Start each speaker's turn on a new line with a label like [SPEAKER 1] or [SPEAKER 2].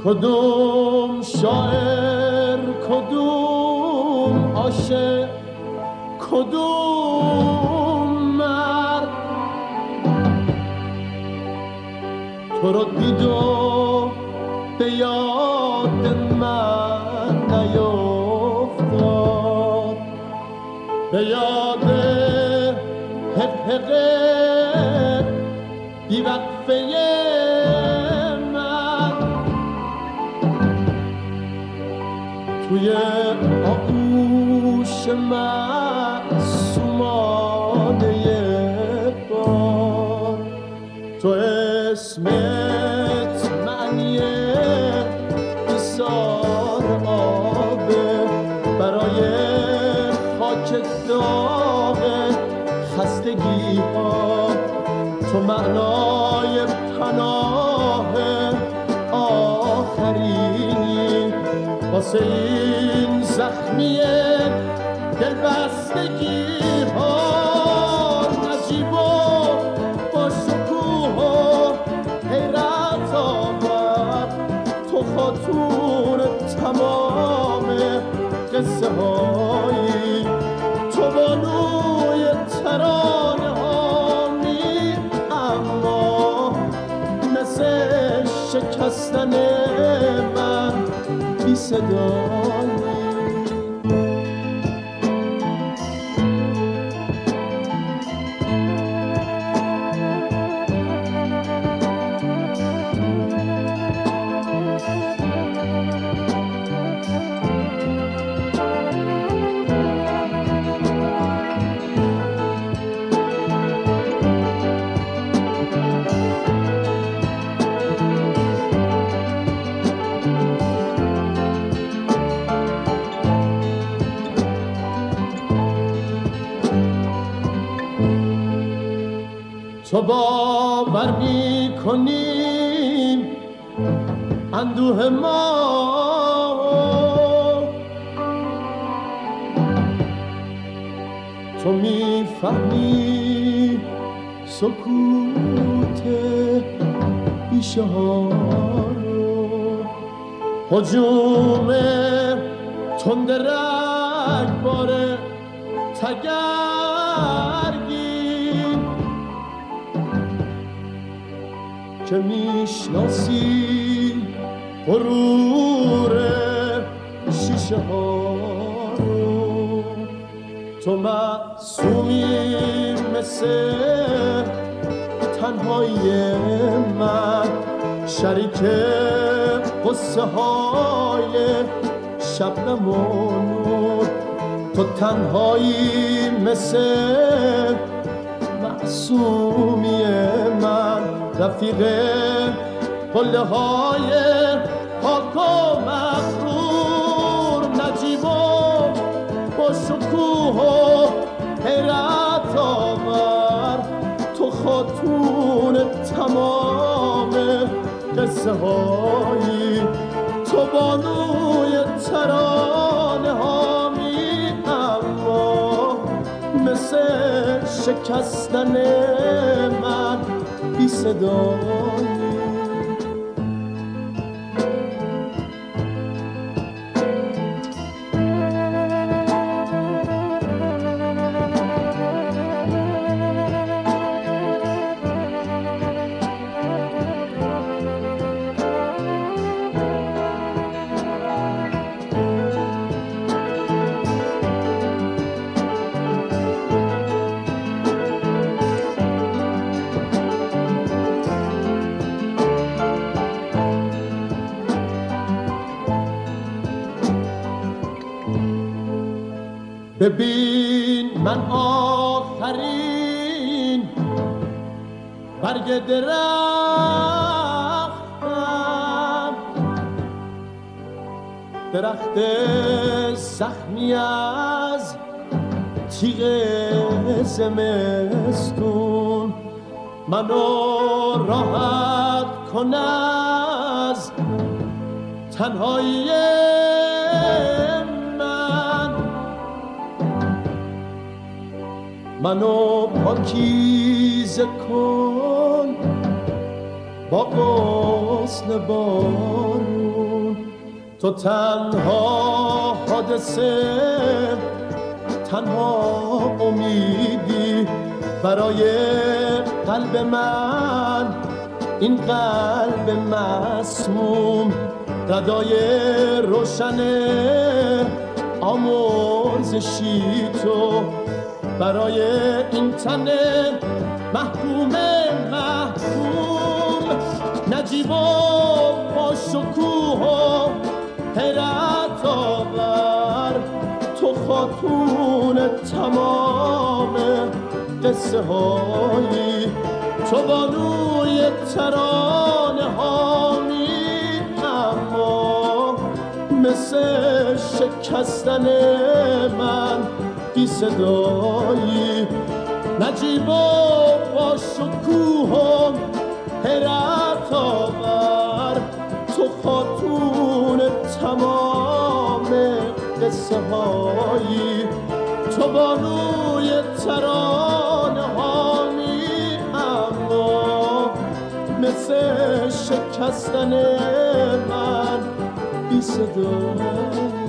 [SPEAKER 1] کدوم شاعر، کدوم عاشق، کدوم مرد تو رو دید و به یاد من نیفتاد، به یاد حقه بیوقفه من توی آغوش معصومانه بار. تو اسمت معنی ایثار آبه برای خاک داغ خستگی ها، تو معنای پناه آخرینی واسه این زخمی دلبستگی ها. نجیب و با شکوه و حیرت آمد، تو خاتون تمام قصه هایی، تو بانوی ترانه هامی، اما مثل شکستن من بی صدایی. تو باور می کنیم اندوه ما تو می فهمی سکوت بیشه ها رو، هجوم تند رگبار تگرگین که میشناسی غرور شیشه ها رو. تو معصومی مثل تنهایی من، شریک قصه های شبنم و نور. تو تنهایی مثل معصومی من، رفیق قله های پاک و مغرور. نجیب و با شکوه و حیرت آور، تو خاتون تمام قصه هایی، تو بانوی ترانه هامی، اما مثل شکستن من بی صدایی. ببین من آخرین برگ درختم، درخت زخمی از تیغ زمستون. منو راحت کن از تنهایی منو پاکیزه کن با غصن بارون. تو تنها حادثه، تنها امیدی برای قلب من، این قلب مسموم. ردای روشن آمرزشی تو برای این تن محکوم نجیب و با شکوه و حیرت آور. تو خاتون تمام قصه هایی، تو بانوی ترانه هایی، اما مثل شکستن من بی صدایی. نجیب و با شکوه و حیرت آور، تو خاتون تمام قصه هایی، تو بانوی ترانه هایی، اما مثل شکستن من بی صدا.